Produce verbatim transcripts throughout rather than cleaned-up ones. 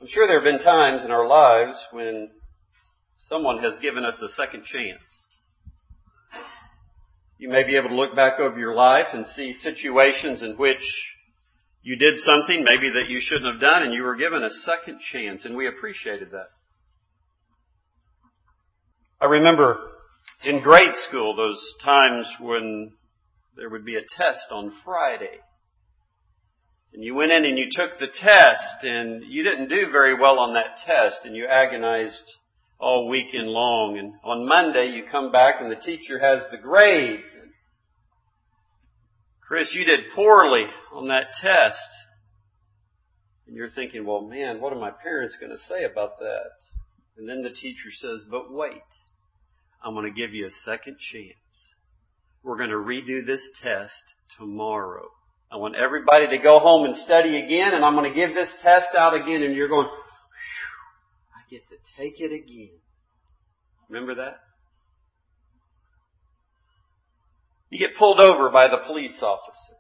I'm sure there have been times in our lives when someone has given us a second chance. You may be able to look back over your life and see situations in which you did something maybe that you shouldn't have done and you were given a second chance, and we appreciated that. I remember in grade school those times when there would be a test on Friday. And you went in and you took the test and you didn't do very well on that test and you agonized all weekend long. And on Monday you come back and the teacher has the grades. And Chris, you did poorly on that test. And you're thinking, well, man, what are my parents going to say about that? And then the teacher says, but wait, I'm going to give you a second chance. We're going to redo this test tomorrow. I want everybody to go home and study again, and I'm going to give this test out again, and you're going, I get to take it again. Remember that? You get pulled over by the police officer.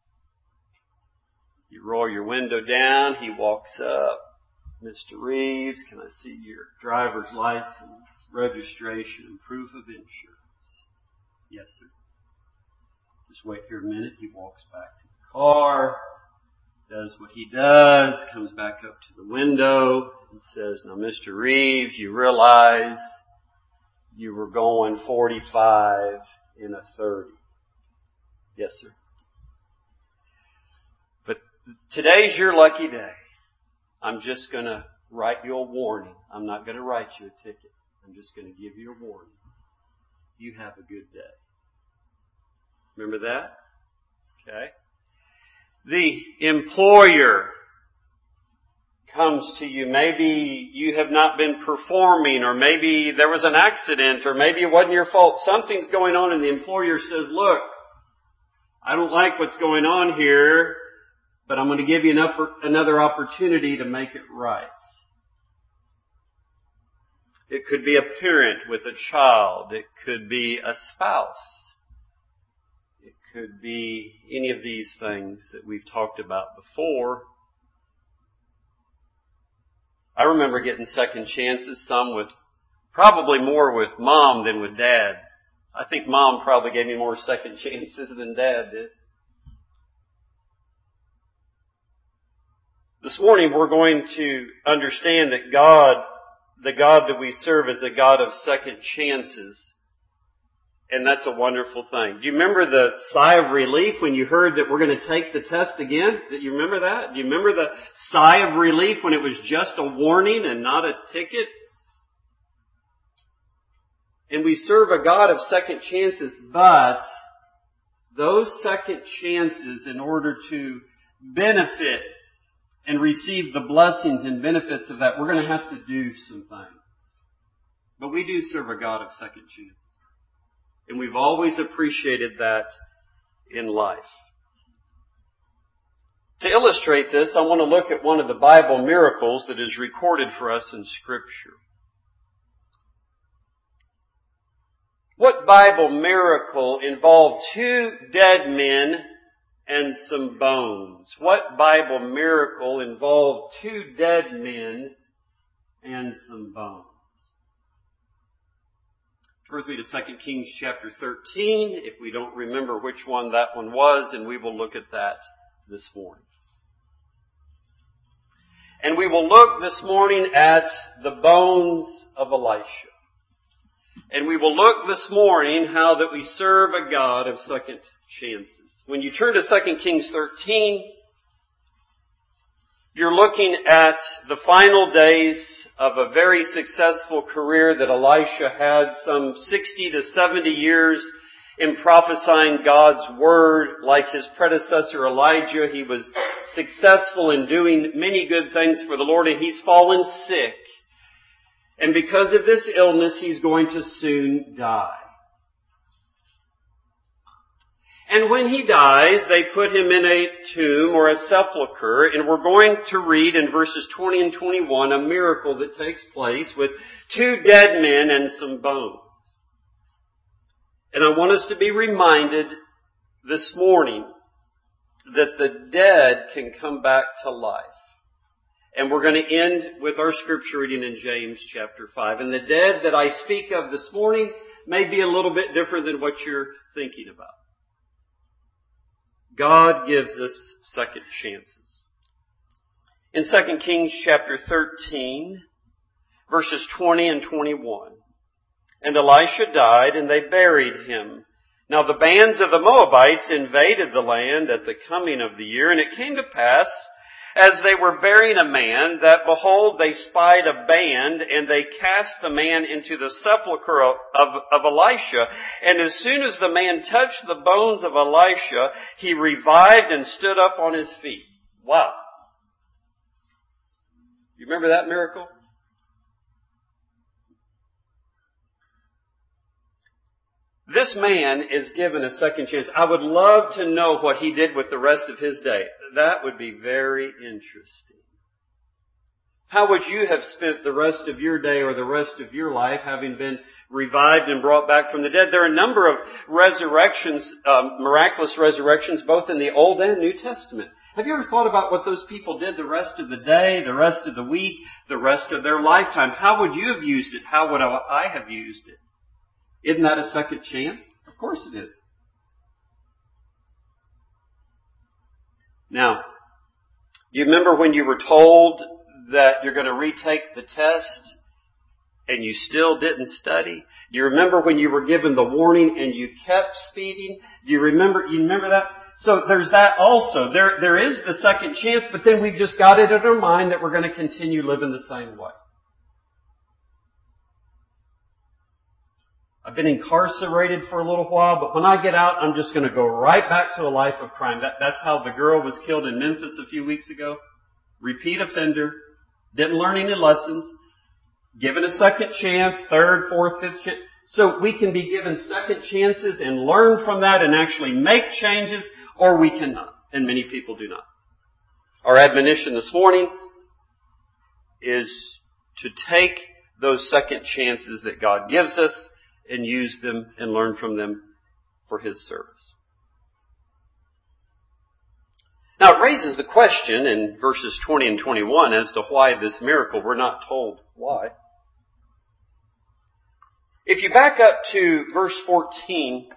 You roll your window down. He walks up. Mister Reeves, can I see your driver's license, registration, and proof of insurance? Yes, sir. Just wait here a minute. He walks back to the car, does what he does, comes back up to the window and says, now, Mister Reeves, you realize you were going forty-five in a thirty. Yes, sir. But today's your lucky day. I'm just going to write you a warning. I'm not going to write you a ticket. I'm just going to give you a warning. You have a good day. Remember that? Okay. The employer comes to you. Maybe you have not been performing, or maybe there was an accident, or maybe it wasn't your fault. Something's going on and the employer says, look, I don't like what's going on here, but I'm going to give you an upper, another opportunity to make it right. It could be a parent with a child. It could be a spouse. It could be any of these things that we've talked about before. I remember getting second chances, some with, probably more with mom than with dad. I think mom probably gave me more second chances than dad did. This morning we're going to understand that God, the God that we serve, is a God of second chances. And that's a wonderful thing. Do you remember the sigh of relief when you heard that we're going to take the test again? Do you remember that? Do you remember the sigh of relief when it was just a warning and not a ticket? And we serve a God of second chances, but those second chances, in order to benefit and receive the blessings and benefits of that, we're going to have to do some things. But we do serve a God of second chances. And we've always appreciated that in life. To illustrate this, I want to look at one of the Bible miracles that is recorded for us in Scripture. What Bible miracle involved two dead men and some bones? What Bible miracle involved two dead men and some bones? Turn with me to Second Kings chapter thirteen, if we don't remember which one that one was, and we will look at that this morning. And we will look this morning at the bones of Elisha. And we will look this morning how that we serve a God of second chances. When you turn to Second Kings thirteen, you're looking at the final days of a very successful career that Elisha had, some sixty to seventy years in prophesying God's Word. Like his predecessor Elijah, he was successful in doing many good things for the Lord, and he's fallen sick. And because of this illness, he's going to soon die. And when he dies, they put him in a tomb or a sepulcher, and we're going to read in verses twenty and twenty-one a miracle that takes place with two dead men and some bones. And I want us to be reminded this morning that the dead can come back to life. And we're going to end with our scripture reading in James chapter five. And the dead that I speak of this morning may be a little bit different than what you're thinking about. God gives us second chances. In Second Kings chapter thirteen, verses twenty and twenty-one, and Elisha died, and they buried him. Now the bands of the Moabites invaded the land at the coming of the year, and it came to pass, as they were burying a man, that behold, they spied a band, and they cast the man into the sepulchre of, of, of Elisha. And as soon as the man touched the bones of Elisha, he revived and stood up on his feet. Wow. You remember that miracle? This man is given a second chance. I would love to know what he did with the rest of his day. That would be very interesting. How would you have spent the rest of your day or the rest of your life having been revived and brought back from the dead? There are a number of resurrections, um, miraculous resurrections, both in the Old and New Testament. Have you ever thought about what those people did the rest of the day, the rest of the week, the rest of their lifetime? How would you have used it? How would I have used it? Isn't that a second chance? Of course it is. Now, do you remember when you were told that you're going to retake the test and you still didn't study? Do you remember when you were given the warning and you kept speeding? Do you remember, you remember that? So there's that also. There, there is the second chance, but then we've just got it in our mind that we're going to continue living the same way. I've been incarcerated for a little while, but when I get out, I'm just going to go right back to a life of crime. That, that's how the girl was killed in Memphis a few weeks ago. Repeat offender. Didn't learn any lessons. Given a second chance, third, fourth, fifth chance. So we can be given second chances and learn from that and actually make changes, or we cannot. And many people do not. Our admonition this morning is to take those second chances that God gives us and use them and learn from them for His service. Now it raises the question in verses twenty and twenty-one as to why this miracle. We're not told why. If you back up to verse fourteen,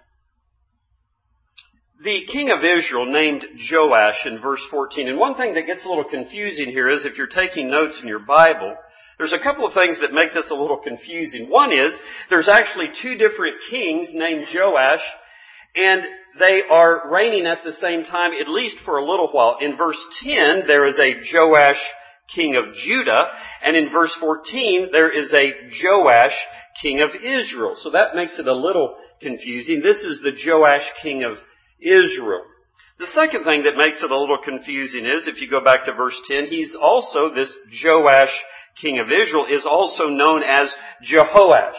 the king of Israel named Joash in verse fourteen. And one thing that gets a little confusing here is if you're taking notes in your Bible, there's a couple of things that make this a little confusing. One is, there's actually two different kings named Joash, and they are reigning at the same time, at least for a little while. In verse ten, there is a Joash king of Judah, and in verse fourteen, there is a Joash king of Israel. So that makes it a little confusing. This is the Joash king of Israel. The second thing that makes it a little confusing is, if you go back to verse ten, he's also, this Joash king of Israel is also known as Jehoash.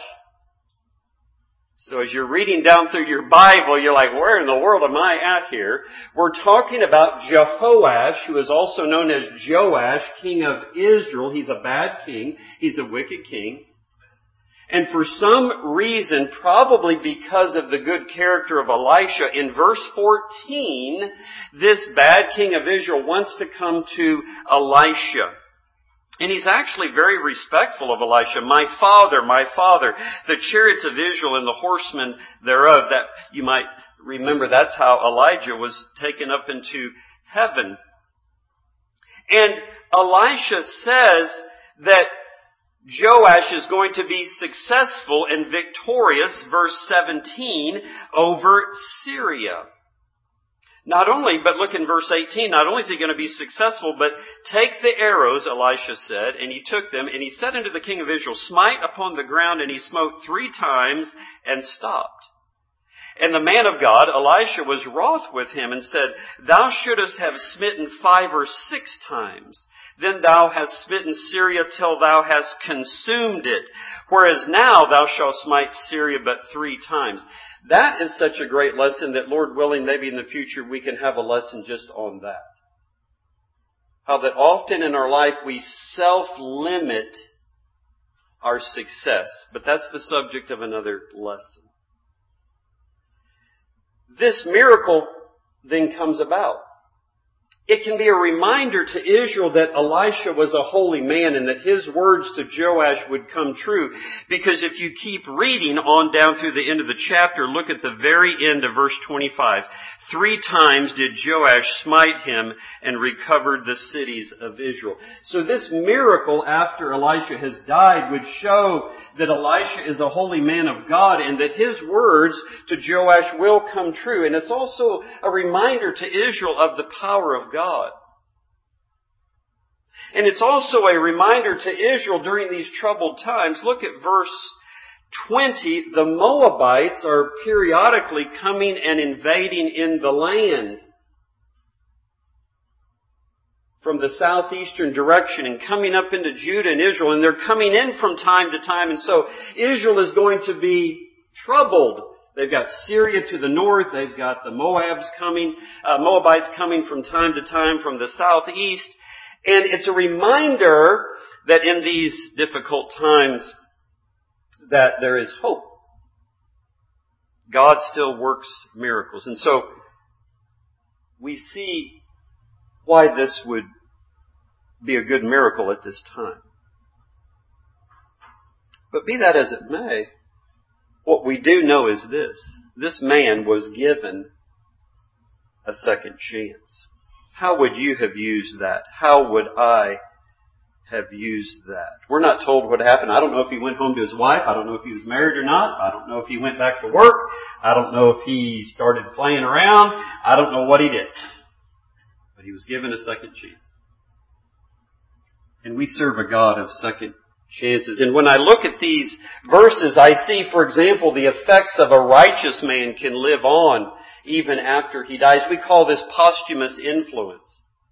So as you're reading down through your Bible, you're like, where in the world am I at here? We're talking about Jehoash, who is also known as Joash, king of Israel. He's a bad king. He's a wicked king. And for some reason, probably because of the good character of Elisha, in verse fourteen, this bad king of Israel wants to come to Elisha. And he's actually very respectful of Elisha. My father, my father, the chariots of Israel and the horsemen thereof. That you might remember, that's how Elijah was taken up into heaven. And Elisha says that Joash is going to be successful and victorious, verse seventeen, over Syria. Not only, but look in verse eighteen, not only is he going to be successful, but take the arrows, Elisha said, and he took them, and he said unto the king of Israel, smite upon the ground, and he smote three times, and stopped. And the man of God, Elisha, was wroth with him, and said, thou shouldest have smitten five or six times. Then thou hast smitten Syria till thou hast consumed it. Whereas now thou shalt smite Syria but three times. That is such a great lesson that, Lord willing, maybe in the future we can have a lesson just on that. How that often in our life we self-limit our success. But that's the subject of another lesson. This miracle then comes about. it can be a reminder to Israel that Elisha was a holy man and that his words to Joash would come true. Because if you keep reading on down through the end of the chapter, look at the very end of verse twenty-five. Three times did Joash smite him and recovered the cities of Israel. So this miracle after Elisha has died would show that Elisha is a holy man of God and that his words to Joash will come true. And it's also a reminder to Israel of the power of God. And it's also a reminder to Israel during these troubled times. Look at verse twenty. The Moabites are periodically coming and invading in the land from the southeastern direction and coming up into Judah and Israel. And they're coming in from time to time. And so Israel is going to be troubled. They've got Syria to the north. They've got the Moabs coming, uh, Moabites coming from time to time from the southeast. And it's a reminder that in these difficult times that there is hope. God still works miracles. And so we see why this would be a good miracle at this time. But be that as it may, what we do know is this. This man was given a second chance. How would you have used that? How would I have used that? We're not told what happened. I don't know if he went home to his wife. I don't know if he was married or not. I don't know if he went back to work. I don't know if he started playing around. I don't know what he did. But he was given a second chance. And we serve a God of second chances. And when I look at these verses, I see, for example, the effects of a righteous man can live on even after he dies. We call this posthumous influence.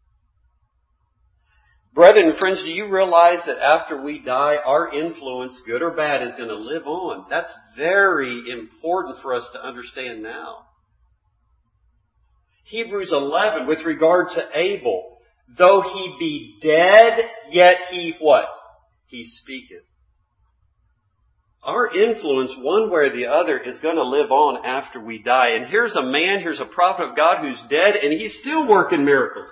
Brethren and friends, do you realize that after we die, our influence, good or bad, is going to live on? That's very important for us to understand now. Hebrews eleven, with regard to Abel, though he be dead, yet he what? He speaketh. Our influence, one way or the other, is going to live on after we die. And here's a man, here's a prophet of God who's dead, and he's still working miracles.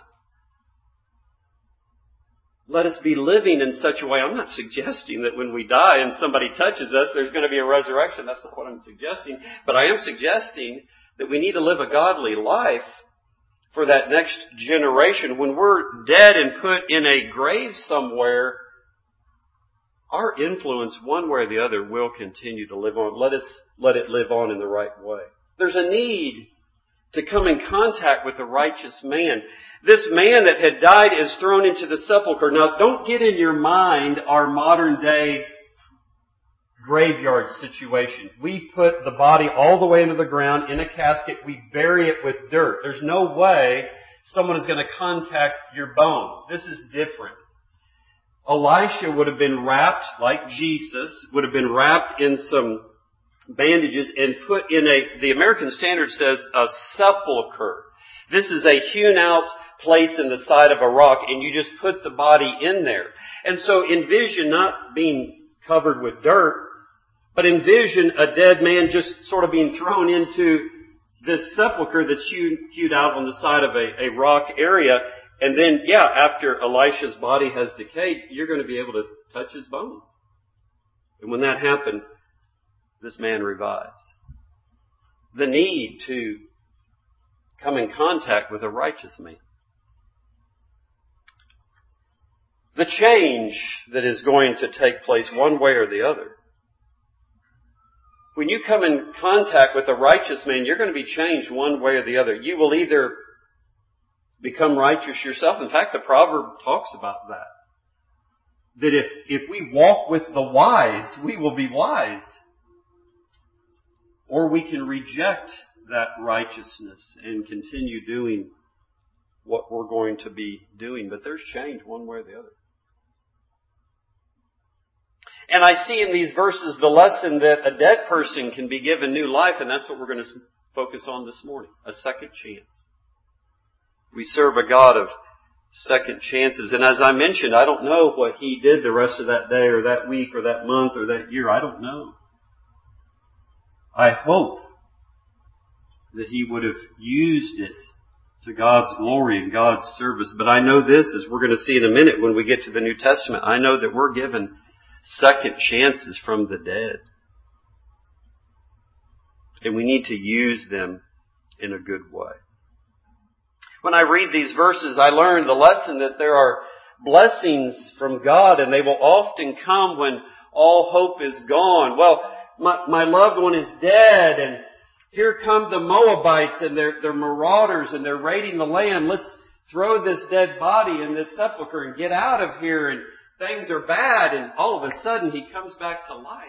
Let us be living in such a way. I'm not suggesting that when we die and somebody touches us, there's going to be a resurrection. That's not what I'm suggesting. But I am suggesting that we need to live a godly life for that next generation. When we're dead and put in a grave somewhere, our influence, one way or the other, will continue to live on. Let us let it live on in the right way. There's a need to come in contact with a righteous man. This man that had died is thrown into the sepulchre. Now, don't get in your mind our modern day graveyard situation. We put the body all the way into the ground in a casket. We bury it with dirt. There's no way someone is going to contact your bones. This is different. Elisha would have been wrapped, like Jesus, would have been wrapped in some bandages and put in a, the American Standard says, a sepulcher. This is a hewn out place in the side of a rock, and you just put the body in there. And so envision not being covered with dirt, but envision a dead man just sort of being thrown into this sepulcher that's hewn, hewed out on the side of a, a rock area. And then, yeah, after Elisha's body has decayed, you're going to be able to touch his bones. And when that happened, this man revives. The need to come in contact with a righteous man. The change that is going to take place one way or the other. When you come in contact with a righteous man, you're going to be changed one way or the other. You will either become righteous yourself. In fact, the proverb talks about that. That if, if we walk with the wise, we will be wise. Or we can reject that righteousness and continue doing what we're going to be doing. But there's change one way or the other. And I see in these verses the lesson that a dead person can be given new life, and that's what we're going to focus on this morning. A second chance. We serve a God of second chances. And as I mentioned, I don't know what he did the rest of that day or that week or that month or that year. I don't know. I hope that he would have used it to God's glory and God's service. But I know this, as we're going to see in a minute when we get to the New Testament, I know that we're given second chances from the dead. And we need to use them in a good way. When I read these verses, I learn the lesson that there are blessings from God, and they will often come when all hope is gone. Well, my, my loved one is dead, and here come the Moabites, and they're, they're marauders, and they're raiding the land. Let's throw this dead body in this sepulcher and get out of here, and things are bad. And all of a sudden, he comes back to life.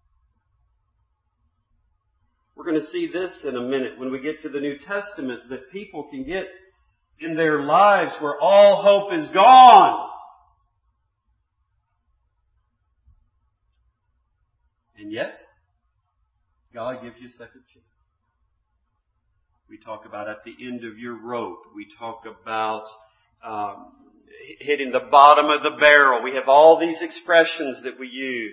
We're going to see this in a minute when we get to the New Testament, that people can get in their lives where all hope is gone. And yet, God gives you a second chance. We talk about at the end of your rope. We talk about um, hitting the bottom of the barrel. We have all these expressions that we use.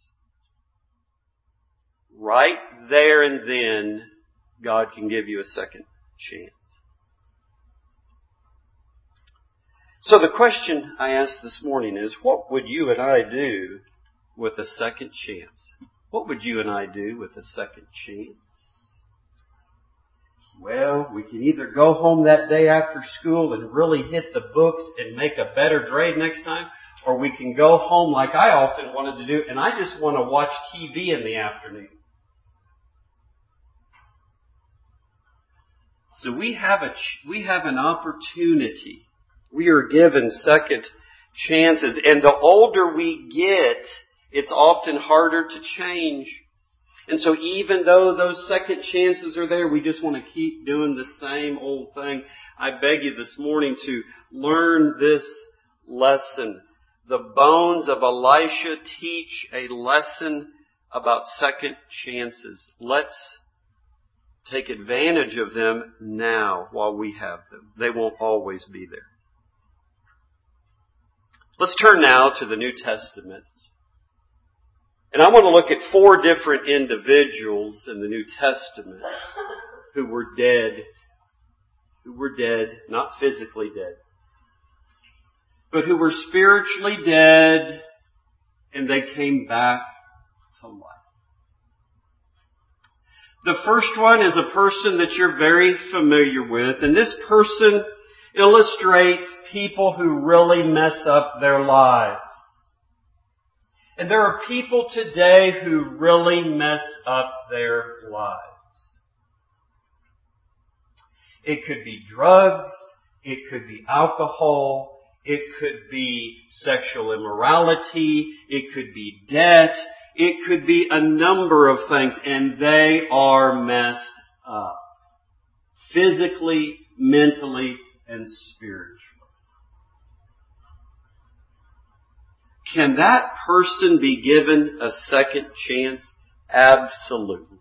Right there and then, God can give you a second chance. So the question I asked this morning is, what would you and I do with a second chance? What would you and I do with a second chance? Well, we can either go home that day after school and really hit the books and make a better grade next time, or we can go home like I often wanted to do, and I just want to watch T V in the afternoon. So we have a we have an opportunity. We are given second chances, and the older we get, it's often harder to change. And so even though those second chances are there, we just want to keep doing the same old thing. I beg you this morning to learn this lesson. The bones of Elisha teach a lesson about second chances. Let's take advantage of them now while we have them. They won't always be there. Let's turn now to the New Testament. And I want to look at four different individuals in the New Testament who were dead. Who were dead, not physically dead, but who were spiritually dead, and they came back to life. The first one is a person that you're very familiar with, and this person illustrates people who really mess up their lives. And there are people today who really mess up their lives. It could be drugs, it could be alcohol, it could be sexual immorality, it could be debt, it could be a number of things, and they are messed up. Physically, mentally, and spiritually. Can that person be given a second chance? Absolutely.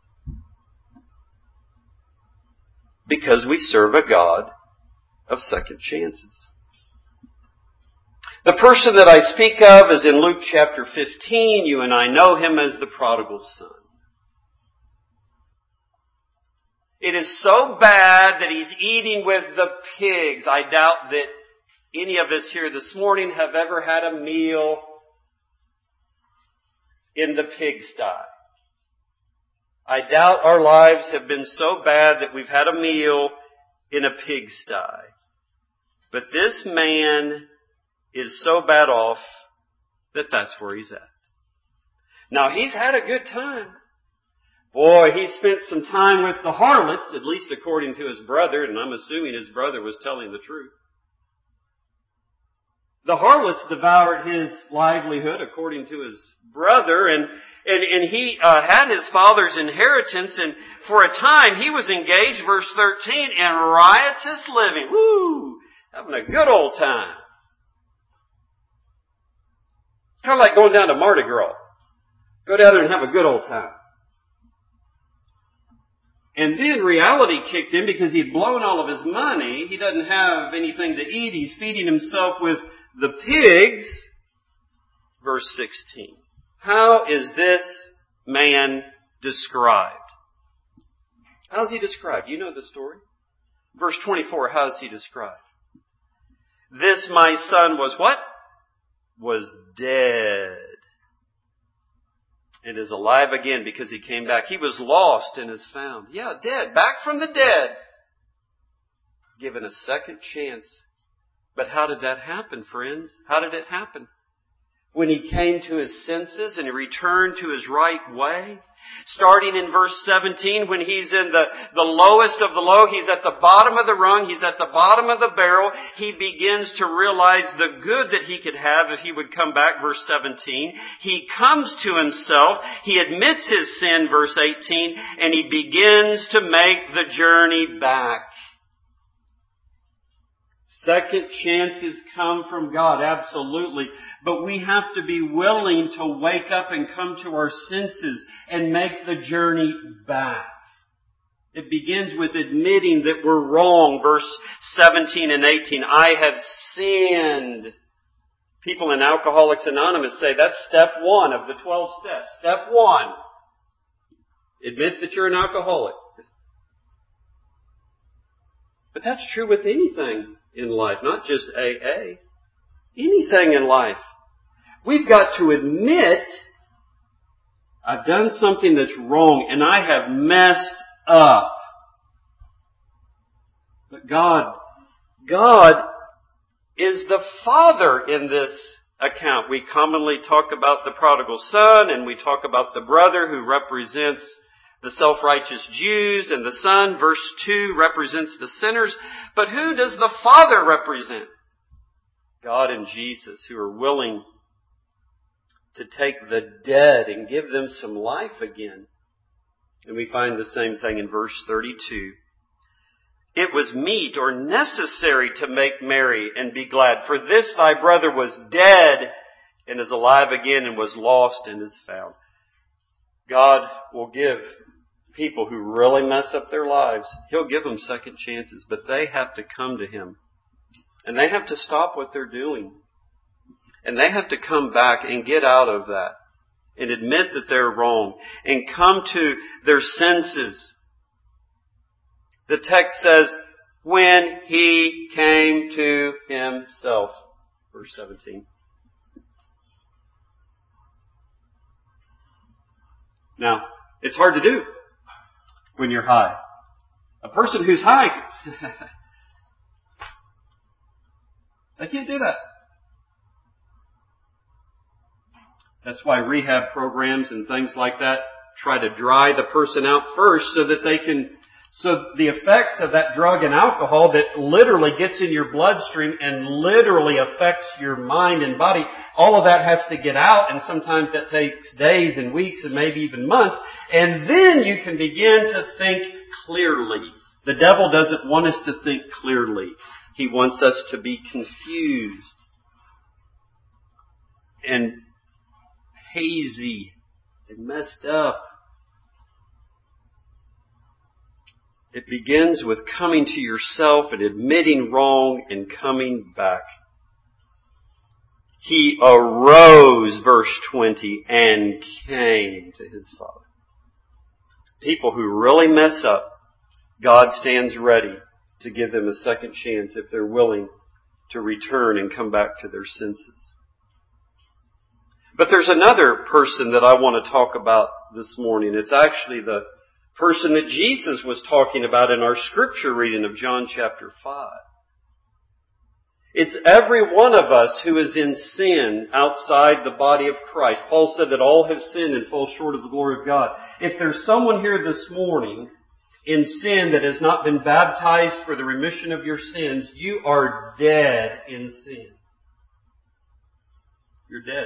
Because we serve a God of second chances. The person that I speak of is in Luke chapter fifteen. You and I know him as the prodigal son. It is so bad that he's eating with the pigs. I doubt that any of us here this morning have ever had a meal in the pigsty. I doubt our lives have been so bad that we've had a meal in a pigsty. But this man is so bad off that that's where he's at. Now, he's had a good time. Boy, he spent some time with the harlots, at least according to his brother, and I'm assuming his brother was telling the truth. The harlots devoured his livelihood, according to his brother, and and, and he uh, had his father's inheritance, and for a time he was engaged, verse thirteen, in riotous living. Woo! Having a good old time. It's kind of like going down to Mardi Gras. Go down there and have a good old time. And then reality kicked in because he'd blown all of his money. He doesn't have anything to eat. He's feeding himself with the pigs. Verse sixteen. How is this man described? How's he described? You know the story. Verse twenty-four, how is he described? This my son was what? Was dead. And is alive again because he came back. He was lost and is found. Yeah, dead. Back from the dead. Given a second chance. But how did that happen, friends? How did it happen? When he came to his senses and he returned to his right way. Starting in verse seventeen, when he's in the, the lowest of the low, he's at the bottom of the rung, he's at the bottom of the barrel, he begins to realize the good that he could have if he would come back, verse seventeen. He comes to himself, he admits his sin, verse eighteen, and he begins to make the journey back. Second chances come from God, absolutely. But we have to be willing to wake up and come to our senses and make the journey back. It begins with admitting that we're wrong. Verse seventeen and eighteen, I have sinned. People in Alcoholics Anonymous say that's step one of the twelve steps. Step one. Admit that you're an alcoholic. But that's true with anything in life, not just A A. Anything in life. We've got to admit, I've done something that's wrong and I have messed up. But God, God is the Father in this account. We commonly talk about the prodigal son and we talk about the brother who represents the self-righteous Jews, and the Son, verse two, represents the sinners. But who does the Father represent? God and Jesus, who are willing to take the dead and give them some life again. And we find the same thing in verse thirty-two. It was meet or necessary to make merry and be glad, for this thy brother was dead and is alive again, and was lost and is found. God will give people who really mess up their lives, He'll give them second chances, but they have to come to Him. And they have to stop what they're doing. And they have to come back and get out of that. And admit that they're wrong. And come to their senses. The text says, when he came to himself. Verse seventeen. Now, it's hard to do when you're high. A person who's high, they can't do that. That's why rehab programs and things like that try to dry the person out first so that they can, so the effects of that drug and alcohol that literally gets in your bloodstream and literally affects your mind and body, all of that has to get out, and sometimes that takes days and weeks and maybe even months, and then you can begin to think clearly. The devil doesn't want us to think clearly. He wants us to be confused and hazy and messed up. It begins with coming to yourself and admitting wrong and coming back. He arose, verse twenty, and came to his Father. People who really mess up, God stands ready to give them a second chance if they're willing to return and come back to their senses. But there's another person that I want to talk about this morning. It's actually the person that Jesus was talking about in our scripture reading of John chapter five. It's every one of us who is in sin outside the body of Christ. Paul said that all have sinned and fall short of the glory of God. If there's someone here this morning in sin that has not been baptized for the remission of your sins, you are dead in sin. You're dead.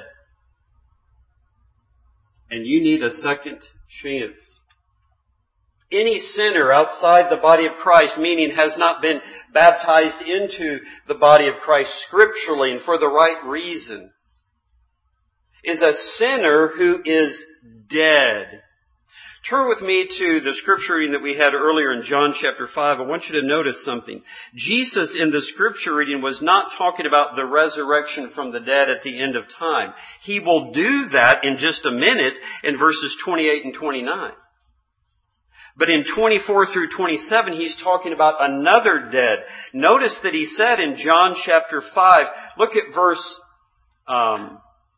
And you need a second chance. Any sinner outside the body of Christ, meaning has not been baptized into the body of Christ scripturally and for the right reason, is a sinner who is dead. Turn with me to the scripture reading that we had earlier in John chapter five. I want you to notice something. Jesus in the scripture reading was not talking about the resurrection from the dead at the end of time. He will do that in just a minute in verses twenty-eight and twenty-nine. But in twenty-four through twenty-seven, he's talking about another dead. Notice that he said in John chapter five, look at verse, um,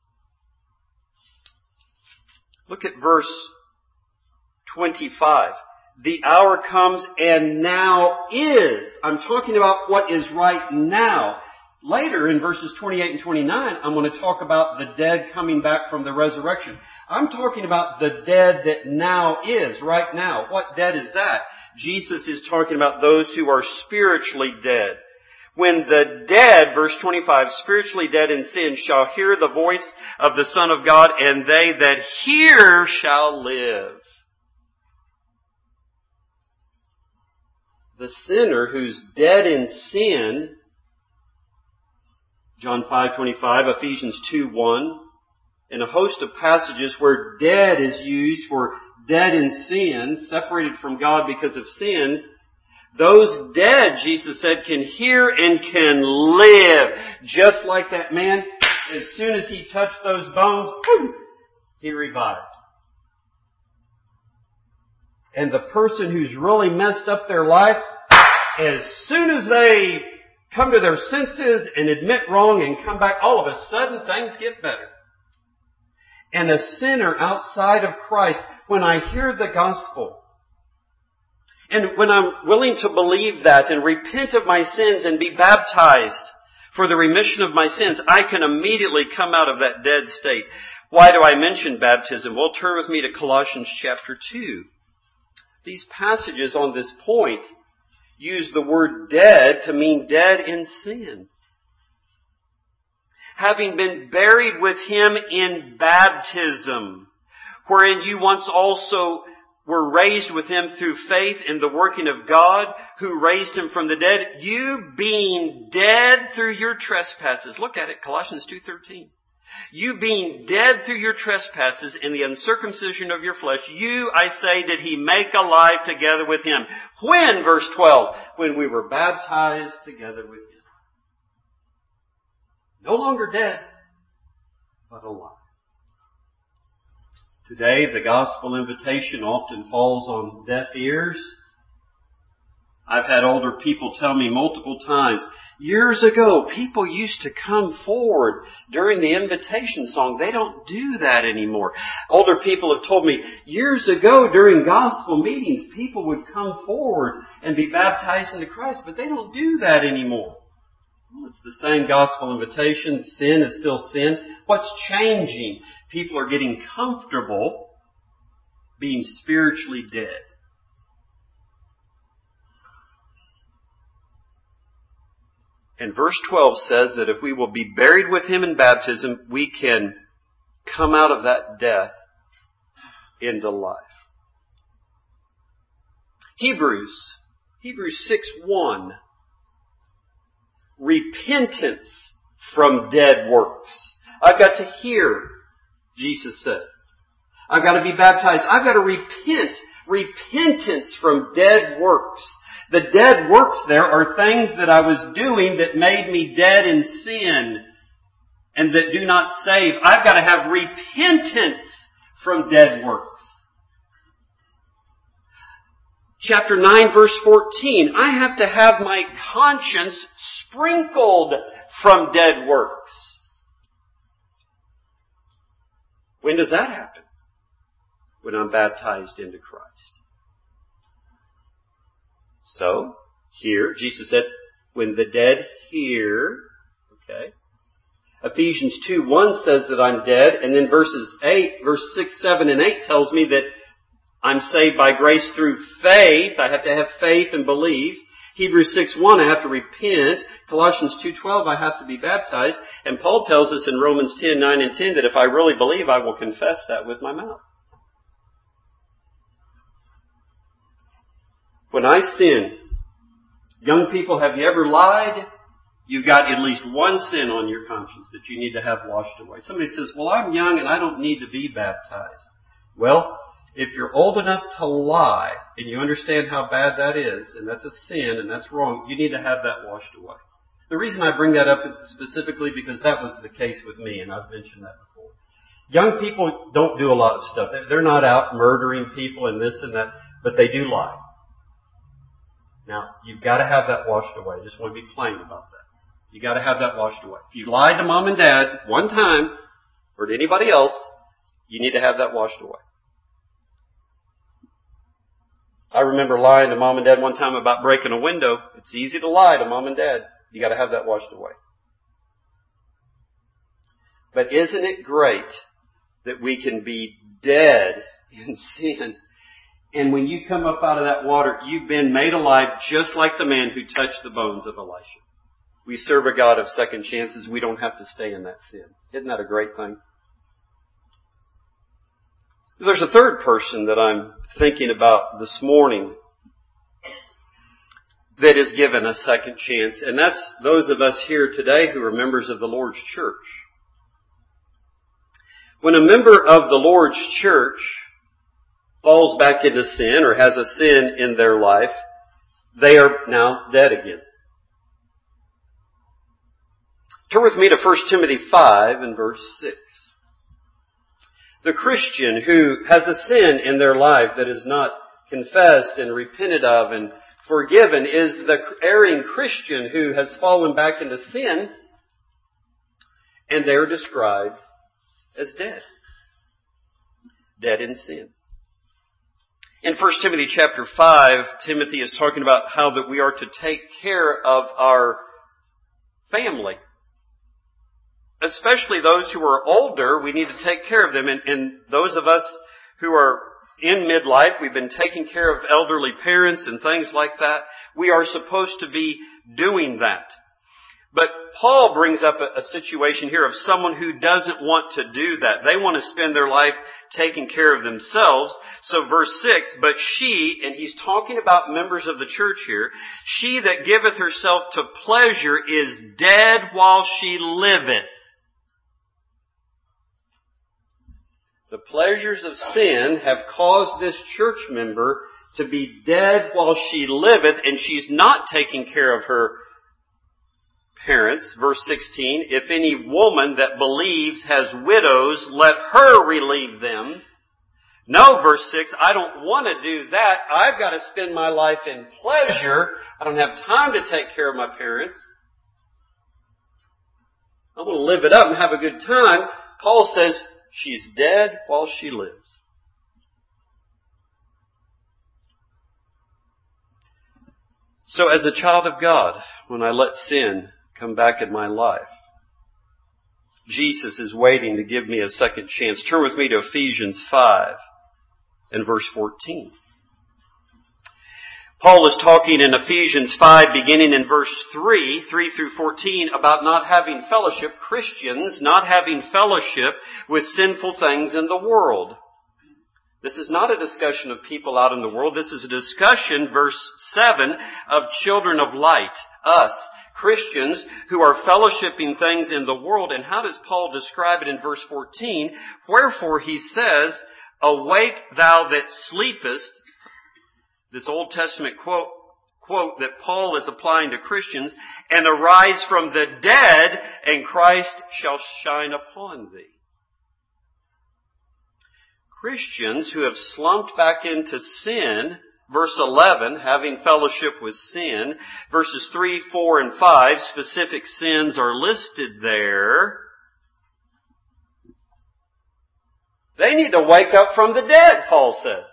look at verse twenty-five. The hour comes and now is. I'm talking about what is right now. Later in verses twenty-eight and twenty-nine, I'm going to talk about the dead coming back from the resurrection. I'm talking about the dead that now is, right now. What dead is that? Jesus is talking about those who are spiritually dead. When the dead, verse twenty-five, spiritually dead in sin shall hear the voice of the Son of God, and they that hear shall live. The sinner who's dead in sin, John five twenty-five, Ephesians two one, and a host of passages where dead is used for dead in sin, separated from God because of sin. Those dead, Jesus said, can hear and can live. Just like that man, as soon as he touched those bones, he revived. And the person who's really messed up their life, as soon as they come to their senses and admit wrong and come back, all of a sudden things get better. And a sinner outside of Christ, when I hear the gospel, and when I'm willing to believe that and repent of my sins and be baptized for the remission of my sins, I can immediately come out of that dead state. Why do I mention baptism? Well, turn with me to Colossians chapter two. These passages on this point use the word dead to mean dead in sin. Having been buried with Him in baptism, wherein you once also were raised with Him through faith in the working of God, who raised Him from the dead, you being dead through your trespasses. Look at it, Colossians two thirteen. You being dead through your trespasses in the uncircumcision of your flesh, you, I say, did He make alive together with Him. When, verse twelve, when we were baptized together with Him. No longer dead, but alive. Today, the gospel invitation often falls on deaf ears. I've had older people tell me multiple times, years ago, people used to come forward during the invitation song. They don't do that anymore. Older people have told me, years ago during gospel meetings, people would come forward and be baptized into Christ, but they don't do that anymore. Well, it's the same gospel invitation. Sin is still sin. What's changing? People are getting comfortable being spiritually dead. And verse twelve says that if we will be buried with Him in baptism, we can come out of that death into life. Hebrews, Hebrews six one. Repentance from dead works. I've got to hear, Jesus said. I've got to be baptized. I've got to repent. Repentance from dead works. The dead works there are things that I was doing that made me dead in sin and that do not save. I've got to have repentance from dead works. Chapter nine, verse fourteen. I have to have my conscience sprinkled from dead works. When does that happen? When I'm baptized into Christ. So, here, Jesus said, when the dead hear, okay. Ephesians two one says that I'm dead, and then verses eight, verse six, seven, and eight tells me that I'm saved by grace through faith. I have to have faith and believe. Hebrews six one, I have to repent. Colossians two twelve, I have to be baptized. And Paul tells us in Romans ten nine and ten that if I really believe, I will confess that with my mouth. When I sin, young people, have you ever lied? You've got at least one sin on your conscience that you need to have washed away. Somebody says, well, I'm young and I don't need to be baptized. Well, if you're old enough to lie and you understand how bad that is, and that's a sin and that's wrong, you need to have that washed away. The reason I bring that up specifically because that was the case with me, and I've mentioned that before. Young people don't do a lot of stuff. They're not out murdering people and this and that. but they do lie. Now, you've got to have that washed away. I just want to be plain about that. You've got to have that washed away. If you lied to mom and dad one time, or to anybody else, you need to have that washed away. I remember lying to mom and dad one time about breaking a window. It's easy to lie to mom and dad. You got to have that washed away. But isn't it great that we can be dead in sin, and when you come up out of that water, you've been made alive just like the man who touched the bones of Elisha. We serve a God of second chances. We don't have to stay in that sin. Isn't that a great thing? There's a third person that I'm thinking about this morning that is given a second chance, and that's those of us here today who are members of the Lord's church. When a member of the Lord's church falls back into sin or has a sin in their life, they are now dead again. Turn with me to First Timothy five and verse six. The Christian who has a sin in their life that is not confessed and repented of and forgiven is the erring Christian who has fallen back into sin, and they're described as dead. Dead in sin. In First Timothy chapter five, Timothy is talking about how that we are to take care of our family. Especially those who are older, we need to take care of them. And, and those of us who are in midlife, we've been taking care of elderly parents and things like that. We are supposed to be doing that. But Paul brings up a, a situation here of someone who doesn't want to do that. They want to spend their life taking care of themselves. So verse six, but she, and he's talking about members of the church here, she that giveth herself to pleasure is dead while she liveth. The pleasures of sin have caused this church member to be dead while she liveth, and she's not taking care of her parents. Verse sixteen, if any woman that believes has widows, let her relieve them. No, verse six, I don't want to do that. I've got to spend my life in pleasure. I don't have time to take care of my parents. I want to live it up and have a good time. Paul says she's dead while she lives. So as a child of God, when I let sin come back in my life, Jesus is waiting to give me a second chance. Turn with me to Ephesians five and verse fourteen. Paul is talking in Ephesians five, beginning in verse three, three through fourteen, about not having fellowship, Christians not having fellowship with sinful things in the world. This is not a discussion of people out in the world. This is a discussion, verse seven, of children of light, us, Christians who are fellowshipping things in the world. And how does Paul describe it in verse fourteen? Wherefore he says, awake thou that sleepest. This Old Testament quote, quote that Paul is applying to Christians, and arise from the dead, and Christ shall shine upon thee. Christians who have slumped back into sin, verse eleven, having fellowship with sin, verses three, four, and five, specific sins are listed there. They need to wake up from the dead, Paul says.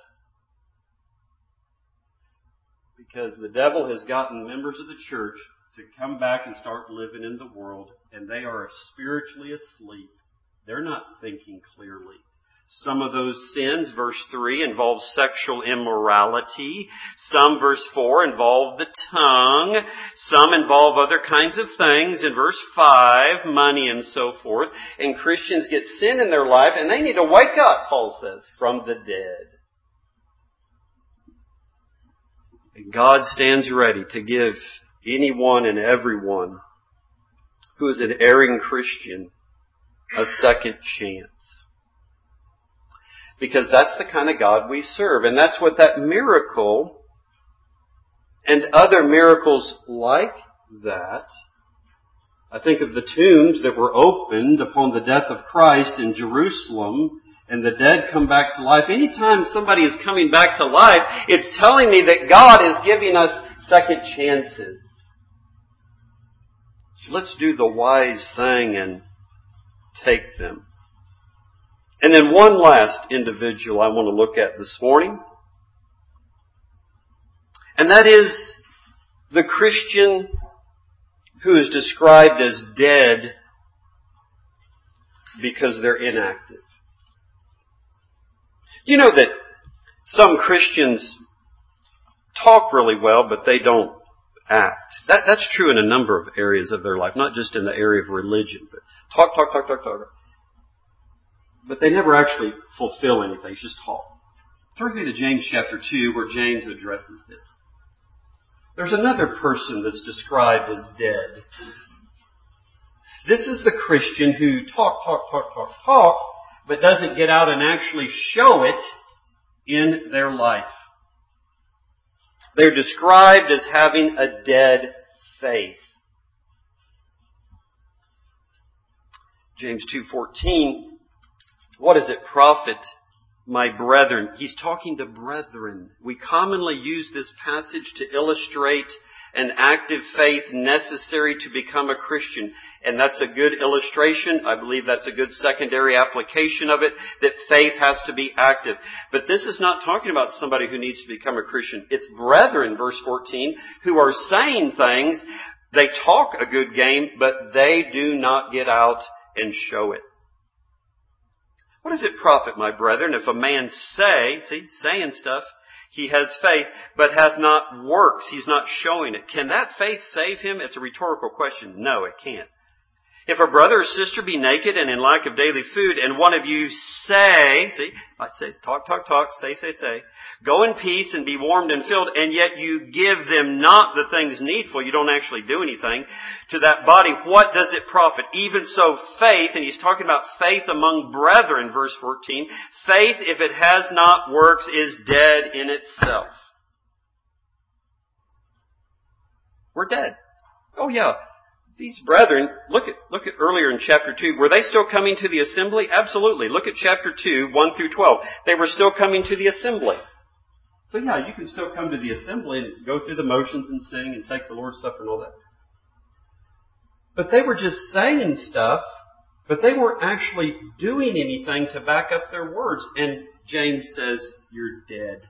Because the devil has gotten members of the church to come back and start living in the world, and they are spiritually asleep. They're not thinking clearly. Some of those sins, verse three, involve sexual immorality. Some, verse four, involve the tongue. Some involve other kinds of things. In verse five, money and so forth. And Christians get sin in their life, and they need to wake up, Paul says, from the dead. And God stands ready to give anyone and everyone who is an erring Christian a second chance. Because that's the kind of God we serve. And that's what that miracle and other miracles like that. I think of the tombs that were opened upon the death of Christ in Jerusalem and the dead come back to life. Anytime somebody is coming back to life, it's telling me that God is giving us second chances. So let's do the wise thing and take them. And then one last individual I want to look at this morning. And that is the Christian who is described as dead because they're inactive. You know that some Christians talk really well, but they don't act. That, that's true in a number of areas of their life, not just in the area of religion, but talk, talk, talk, talk, talk. But they never actually fulfill anything. It's just talk. Turn me to James chapter two, where James addresses this. There's another person that's described as dead. This is the Christian who talk, talk, talk, talk, talk, but doesn't get out and actually show it in their life. They're described as having a dead faith. James two fourteen. What does it profit, my brethren? He's talking to brethren. We commonly use this passage to illustrate an active faith necessary to become a Christian. And that's a good illustration. I believe that's a good secondary application of it, that faith has to be active. But this is not talking about somebody who needs to become a Christian. It's brethren, verse fourteen, who are saying things. They talk a good game, but they do not get out and show it. What does it profit, my brethren, if a man say, see, saying stuff, he has faith, but hath not works? He's not showing it. Can that faith save him? It's a rhetorical question. No, it can't. If a brother or sister be naked and in lack of daily food, and one of you say, see, I say, talk, talk, talk, say, say, say, go in peace and be warmed and filled, and yet you give them not the things needful, you don't actually do anything to that body, what does it profit? Even so, faith, and he's talking about faith among brethren, verse fourteen, faith, if it has not works, is dead in itself. We're dead. Oh yeah. These brethren, look at, look at earlier in chapter two. Were they still coming to the assembly? Absolutely. Look at chapter two, one through twelve. They were still coming to the assembly. So yeah, you can still come to the assembly and go through the motions and sing and take the Lord's Supper and all that. But they were just saying stuff, but they weren't actually doing anything to back up their words. And James says, you're dead.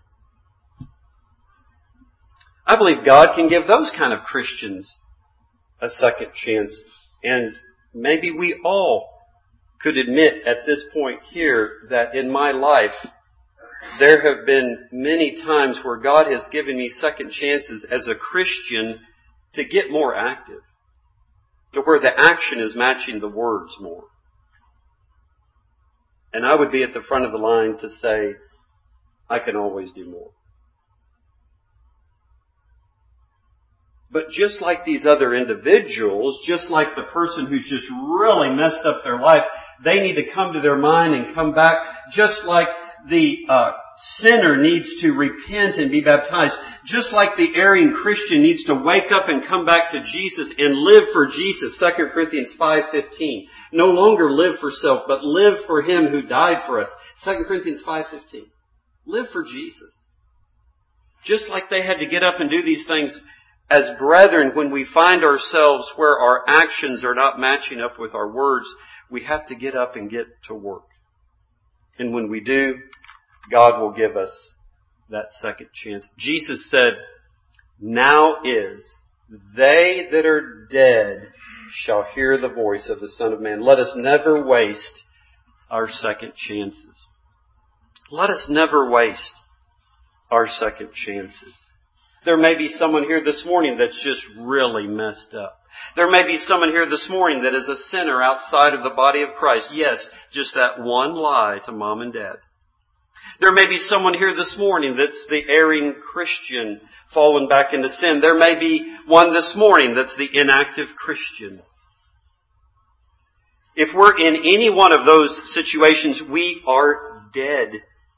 I believe God can give those kind of Christians a second chance. And maybe we all could admit at this point here that in my life there have been many times where God has given me second chances as a Christian to get more active, to where the action is matching the words more. And I would be at the front of the line to say, I can always do more. But just like these other individuals, just like the person who's just really messed up their life, they need to come to their mind and come back. Just like the uh, sinner needs to repent and be baptized. Just like the erring Christian needs to wake up and come back to Jesus and live for Jesus. Second Corinthians five fifteen. No longer live for self, but live for Him who died for us. Second Corinthians five fifteen. Live for Jesus. Just like they had to get up and do these things, as brethren, when we find ourselves where our actions are not matching up with our words, we have to get up and get to work. And when we do, God will give us that second chance. Jesus said, now is, they that are dead shall hear the voice of the Son of Man. Let us never waste our second chances. Let us never waste our second chances. There may be someone here this morning that's just really messed up. There may be someone here this morning that is a sinner outside of the body of Christ. Yes, just that one lie to mom and dad. There may be someone here this morning that's the erring Christian fallen back into sin. There may be one this morning that's the inactive Christian. If we're in any one of those situations, we are dead.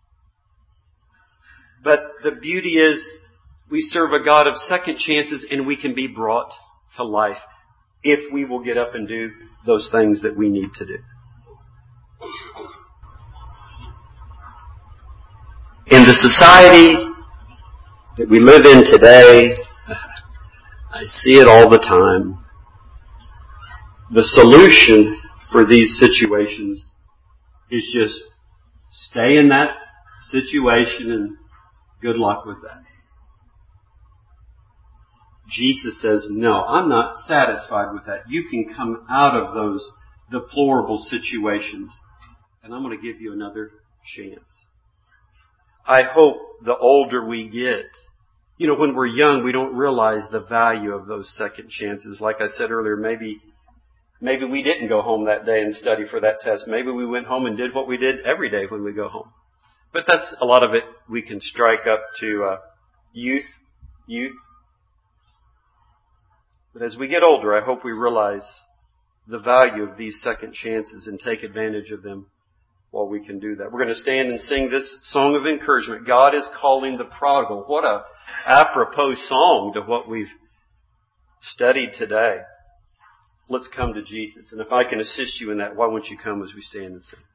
But the beauty is, we serve a God of second chances, and we can be brought to life if we will get up and do those things that we need to do. In the society that we live in today, I see it all the time. The solution for these situations is just stay in that situation and good luck with that. Jesus says, no, I'm not satisfied with that. You can come out of those deplorable situations, and I'm going to give you another chance. I hope the older we get, you know, when we're young, we don't realize the value of those second chances. Like I said earlier, maybe maybe we didn't go home that day and study for that test. Maybe we went home and did what we did every day when we go home. But that's a lot of it we can strike up to uh, youth, youth. But as we get older, I hope we realize the value of these second chances and take advantage of them while we can do that. We're going to stand and sing this song of encouragement. God is calling the prodigal. What a apropos song to what we've studied today. Let's come to Jesus. And if I can assist you in that, why won't you come as we stand and sing?